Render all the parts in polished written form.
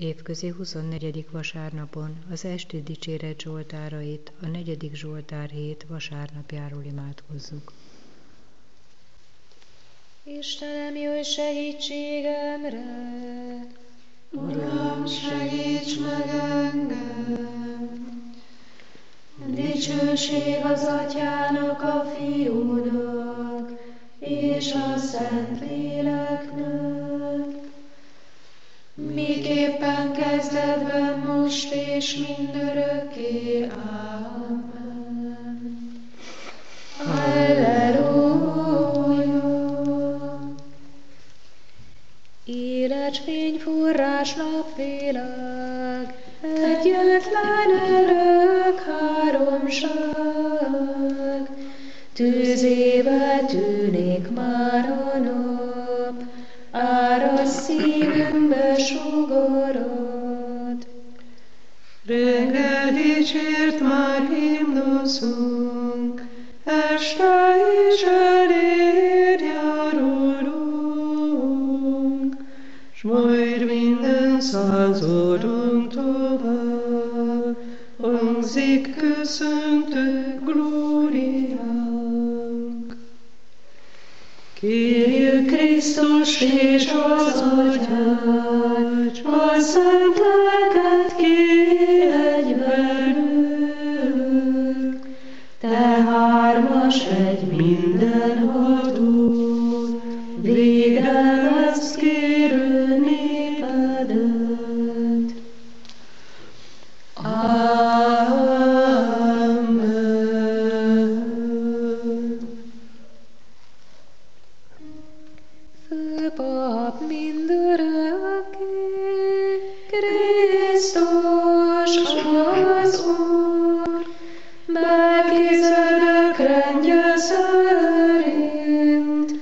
Évközi 24. vasárnapon az esti dicséret zsoltárait a 4. Zsoltár hét vasárnapjáról imádkozzuk. Istenem, jöjj segítségemre! Uram, segíts meg engem! Dicsőség az Atyának, a Fiúnak és a Szentléleknek, miképpen kezdetben, most és mindörökké. Amen. Halleluja! Életfény, forrás, napvilág, egyetlen örök háromság, tűzével tűnik már a nap, áraszt szívünkbe sugorod. Reggel dicsért már himnuszunk, este is eléd járulunk, s majd minden századon tovább hangzik köszöntő glóriánk. Kérjük Krisztus és az Atyát, s a Szent Lelket kérj velük, te hármas egy mindenható, védelmezd kérő népedet. Amen. Főpap mindörökké, Krisztus az Úr, Melchizedek rendje szerint.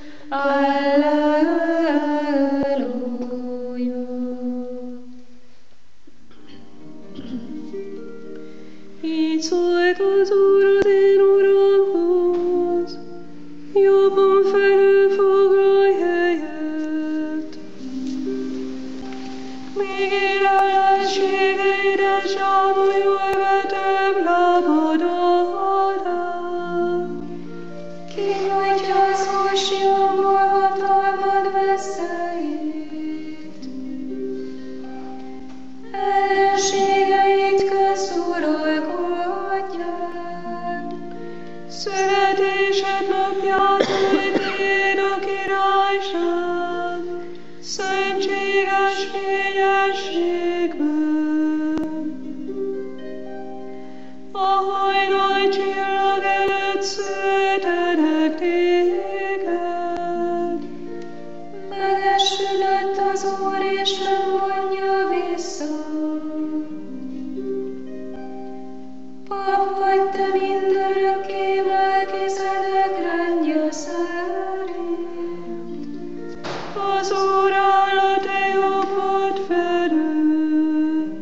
Alleluja. Így szólt az Úr az én Uramhoz, jobbon felül foglalj helyet. Míg élelességeidet zsámolyolj, vetem lábad alá. Kinyújtja az Ósianból hatalmad veszélyét, ellenségeit közt uralkodják. Születésed napját tiéd a királyság, szentséges fényességben. A hajnal csillag előtt szültenek téged. Megesülött az Úr, és nem vonja vissza. Pap vagy te mindörökké, Melchizedek rendje szerint. Az Úr áll a te jobbod felül,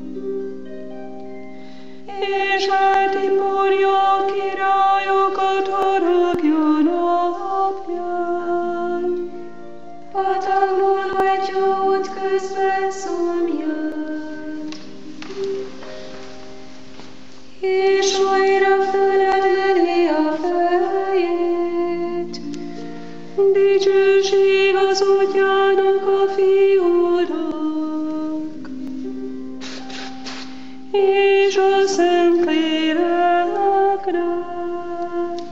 és eltiporja a királyokat haragja napján. Patakból hajtja útközben szomját, és újra fölemeli a fejét. Dicsőség az Atyának, a Fiúnak, és a Szentléleknek,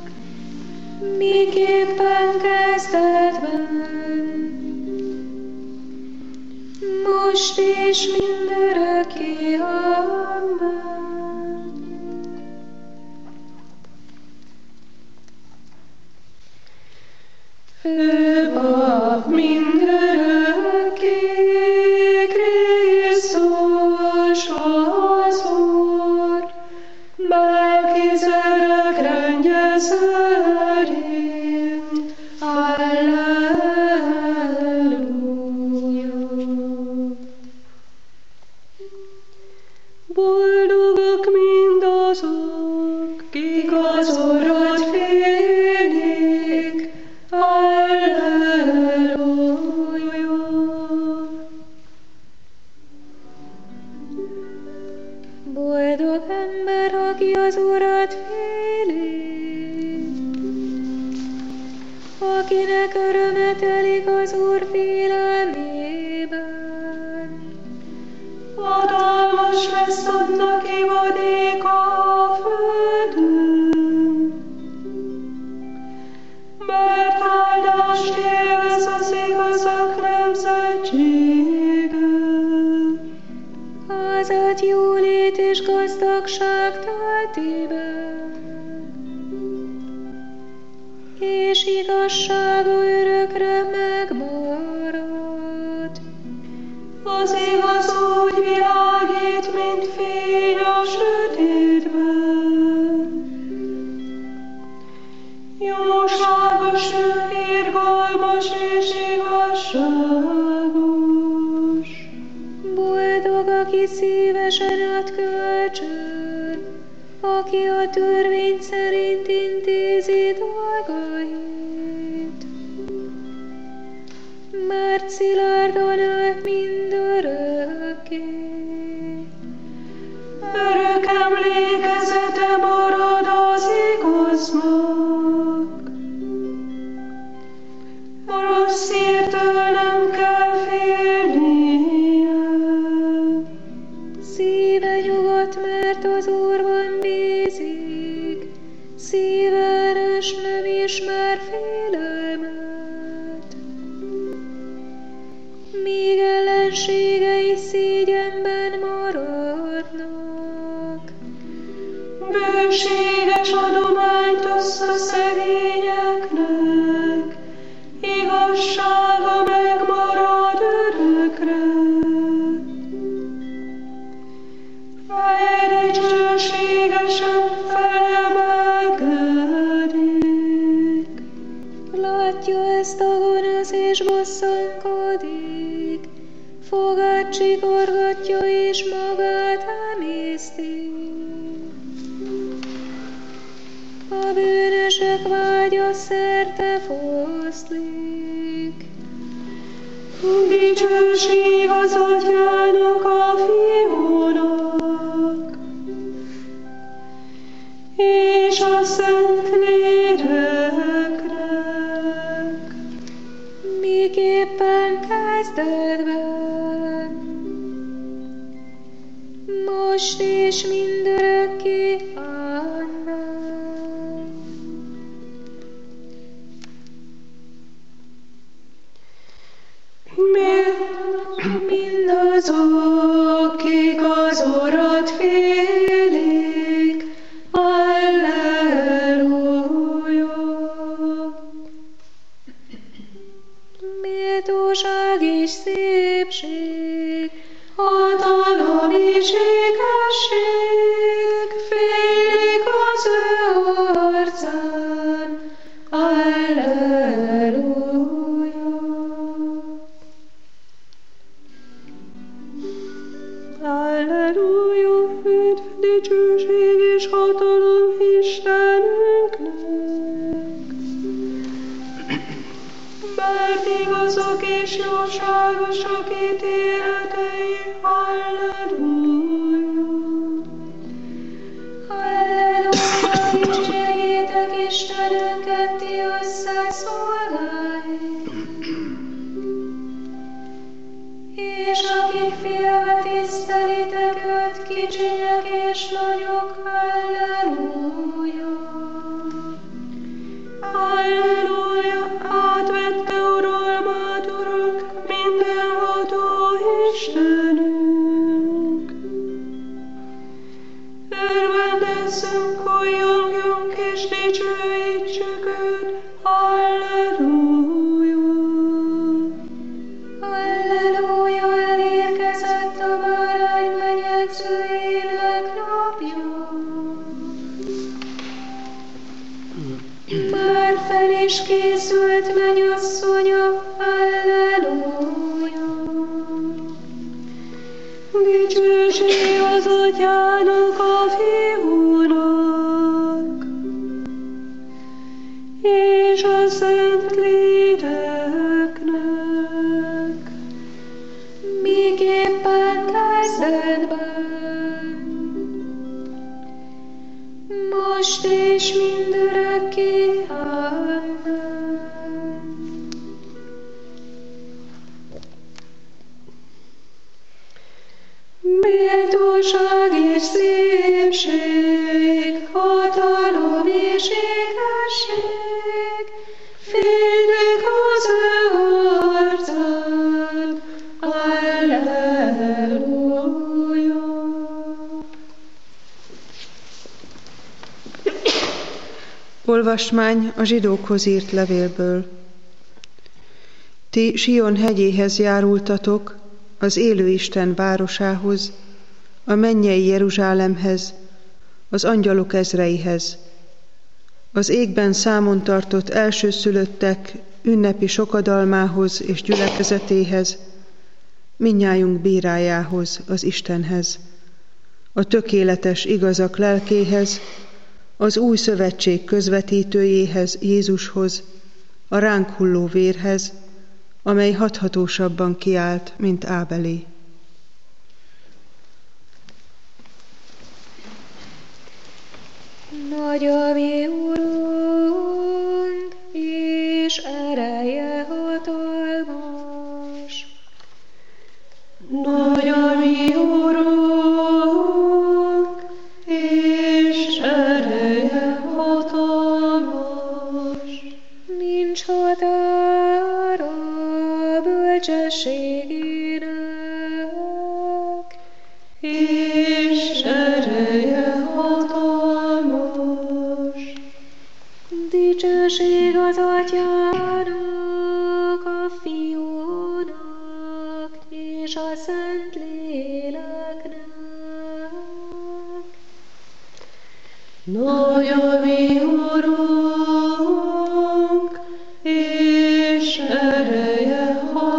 Miképpen kezdetben, most és mindörökké. Amen. Főpap mindörökké, Krisztus az Úr, Melchizedek rendje szerint. Alleluja. Boldogok mindazok, kik az Urat félik. Alleluja. Boldog ember, aki az Urat féli, akinek öröme telik az Úr félelmében. Hatalmas lesz annak ivadéka a földön, mert áldást élvez az igazak nemzetsége. Házat jólét és gazdagság tölti be, és igazsága örökre megmarad. Az igaz úgy világít, mint fény a sötétben. Jóságos ő, irgalmas és igazságos. Boldog, aki szívesen ad kölcsön, aki a törvény szerint intézi dolgait. Mert szilárdan áll mindörökké. Örök emlékezete marad az igaznak. A rossz hírtől nem kell félnie. Szíve nyugodt, mert az Úrban bízik, szíve erős, nem ismer félelmet. Míg ellenségei szégyenben maradnak. Bőséges adományt osz a szegényeknek, igazsága megmarad örökre. Feje dicsőségesen felemelkedik. Látja ezt a gonosz és bosszankodik, fogát csikorgatja és magát emészti. A bűnösök vágya szerte foszlik. Dicsőség az Atyának, a Fiúnak, és a Szentléleknek. Miképpen kezdetben, most és mindörökké. Amen. Mindazok, kik az Urat félik, Alleluja! Méltóság és szépség, Hatalom és igazság félik az ő arcán. Alleluja! Alleluja! Üdv, dicsőség és hatalom Istenünknek! Mert igazak és jóságosak ítéletei. Alleluja! Halleluja, dicsérjétek Istenünket, ti összeszolgái. És akik félve tisztelitek őt, kicsinyek és nagyok, halleluja. Alleluja! Átvette uralmát, Urunk, mindenható Istenünk. Örvendezzünk, hajjongjunk és dicsőítsük őt. Alleluja! Alleluja, elérkezett a bárány menyegzőjének napja. Már fel is készült mennyasszonya, halleluja. Dicsőség az Atyának, a Fiúnak, és a Szentléleknek. Miképpen kezdetben, most és mindörökké. Amen. Méltóság és szépség, hatalom és ékesség, fénylik az ő arcán. Alleluja. Olvasmány a zsidókhoz írt levélből. Ti Sion hegyéhez járultatok, az élő Isten városához, a mennyei Jeruzsálemhez, az angyalok ezreihez, az égben számon tartott elsőszülöttek ünnepi sokadalmához és gyülekezetéhez, mindnyájunk bírájához, az Istenhez, a tökéletes igazak lelkéhez, az új szövetség közvetítőjéhez, Jézushoz, a ránk hulló vérhez, amely hathatósabban kiált, mint Ábelé. Nagy a mi Urunk, és ereje hatalmas. Nagy a mi Urunk, és ereje hatalmas. Nincs határa bölcsességének, És ereje hatalmas. dicsőség az Atyának, a Fiúnak és a Szentléleknek. Nagy a mi Urunk, és ereje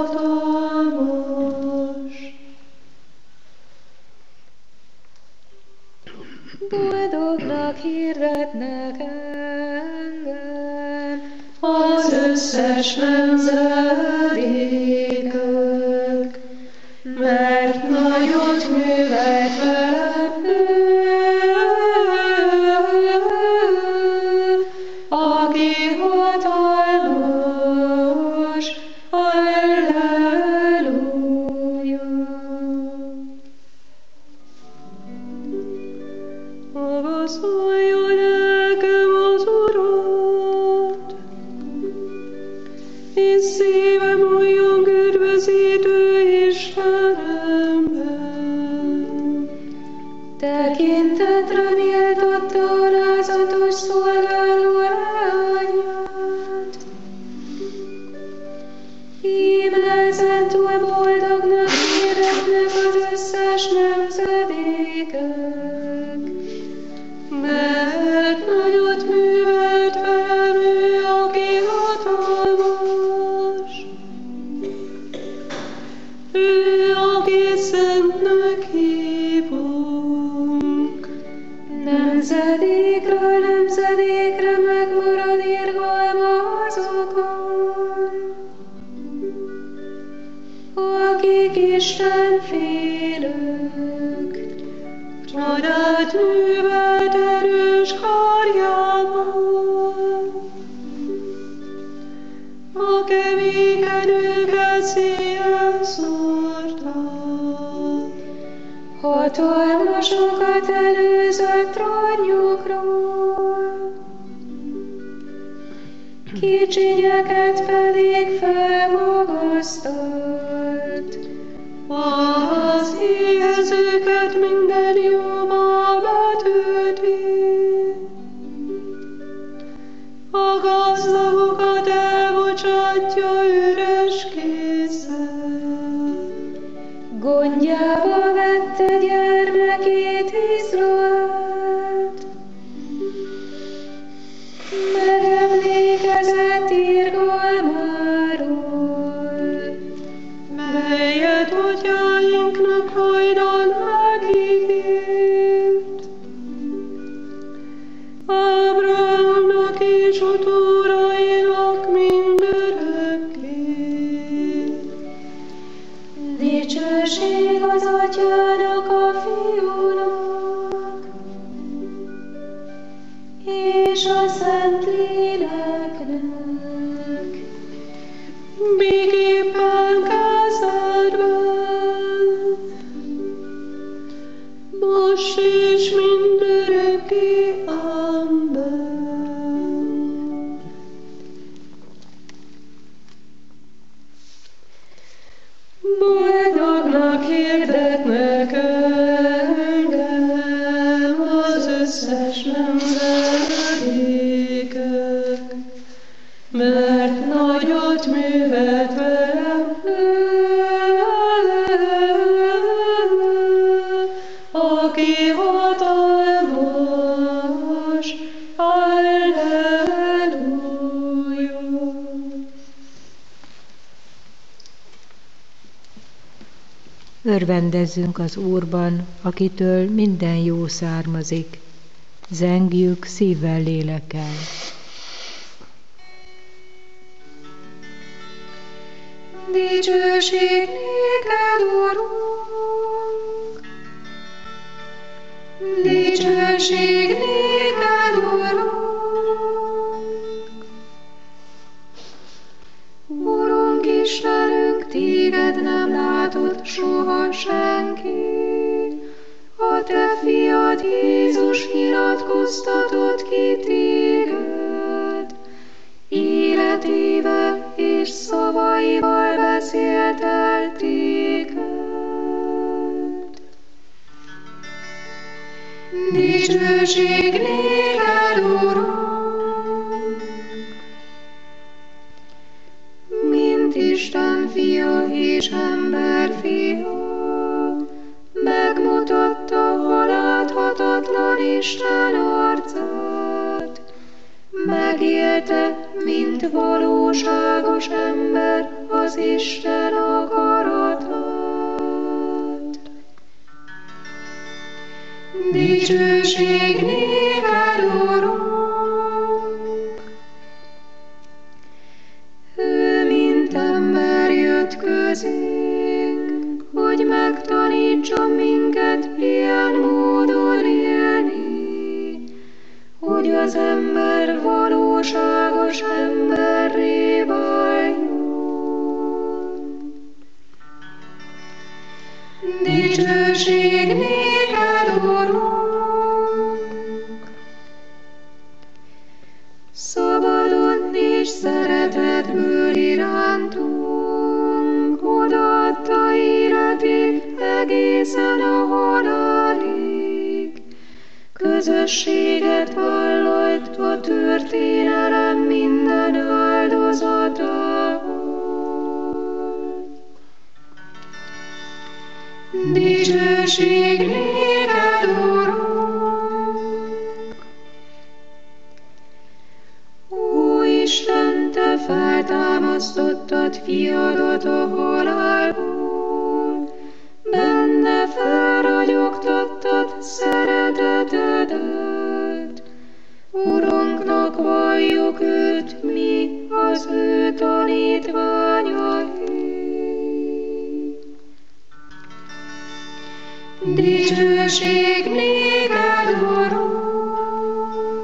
hatalmas. Boldognak hirdetnek engem Az összes nemzedékök, mert nagyot művelt velem ő, aki hatalmas. Alleluja. Magasztalja lelkem az Urat, és szívem újjong üdvözítő Istenemben. tekintetre méltatta alázatos szolgáló leányát. Íme ezentúl boldognak hirdetnek az összes nemzedékek, Mert nagyot művelt velem ő, aki hatalmas. Ő, aki szentnek hívunk. nemzedékről nemzedékre megmarad irgalma azokon, akik Isten félők. Csodát művelt erős karjával. A keménykedőket széjjel szórta. Hatalmasokat előzött trónjukról, kicsinyeket pedig felmagasztalt. Az éhezőket minden jóba betölti. A gazdagokat elbocsátja üres kézzel. Gondjába vette gyermekét Izraelt, megemlékezett irgalmáról, Melyet atyáinknak hajdan megígért. Ábrahámnak és utódainak mindörökké. dicsőség az Atyának, a Fiúnak Magnak hirdetnek engem az összes nemzedékek, mert nagyot művelt velem aki hatalmas, Alleluja. Örvendezzünk az Úrban, akitől minden jó származik. Zengjük szívvel, lélekkel. Dicsőség néked, Urunk! Dicsőség néked, Urunk! Urunk Istenünk, téged nem látott soha senki. A te fiad Jézus nyilatkoztatott ki téged. Életével és szavaival beszélt el téged. Dicsőség néked, Urunk! Mint Isten fia és ember fia, megmutatta a láthatatlan Isten arcát, megélte, mint valóságos ember az Isten akaratát. Dicsőség néked, Urunk! Ő, mint ember jött közénk, hogy megtanítsa minket ilyen módon élni, hogy az ember valóságos emberré váljon. Dicsőség néked, Urunk! Szabadon és szeretetből irántunk odaadta életét egészen a halálig. Közösséget vállalt a történelem minden áldozatával. Dicsőség néked, Urunk! Ó Isten, te feltámasztottad fiadat a halálból, benne felragyogtattad szeretetedet. Urunknak valljuk őt, mi az ő tanítványai. Dicsőség néked, Urunk!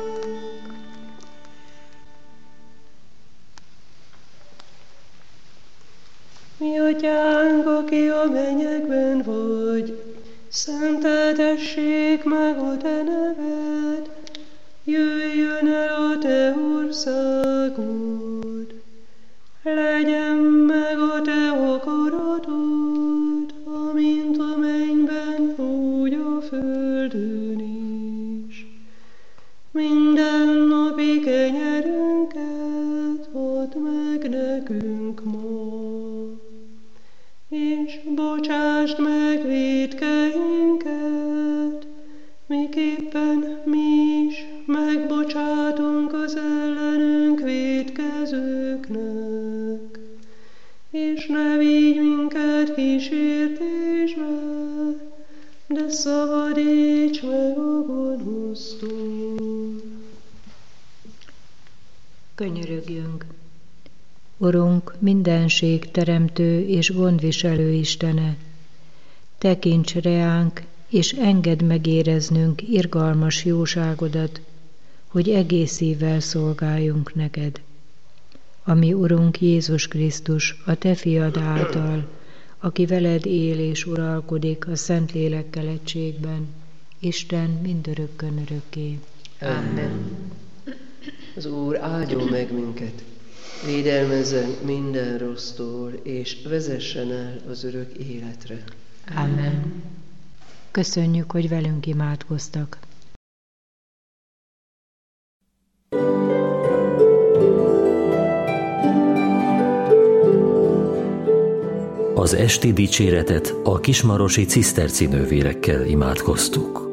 Mi atyánk, aki a mennyekben vagy, szenteltessék meg a te neved, jöjjön el a te országod, legyen meg a te akaratod, amint a mennyben, úgy a földön is. Minden napi kenyerünket add meg nekünk ma, és bocsásd meg vétkeinket, miképpen mi is megbocsátunk az ellenünk vétkezőknek. És ne vigy minket kísértésbe, de szabadíts meg a gonosztól. Könyörögjünk! Urunk, mindenség teremtő és gondviselő Istene, tekints reánk, és engedd megéreznünk irgalmas jóságodat, hogy egész szívvel szolgáljunk neked. Ami Urunk Jézus Krisztus, a te fiad által, aki veled él és uralkodik a Szentlélekkel egységben, Isten mindörökkön örökké. Amen. Az Úr áldjon meg minket, Védelmezzen minden rossztól, és vezessen el az örök életre. Amen. Köszönjük, hogy velünk imádkoztak. Az esti dicséretet a kismarosi ciszterci nővérekkel imádkoztuk.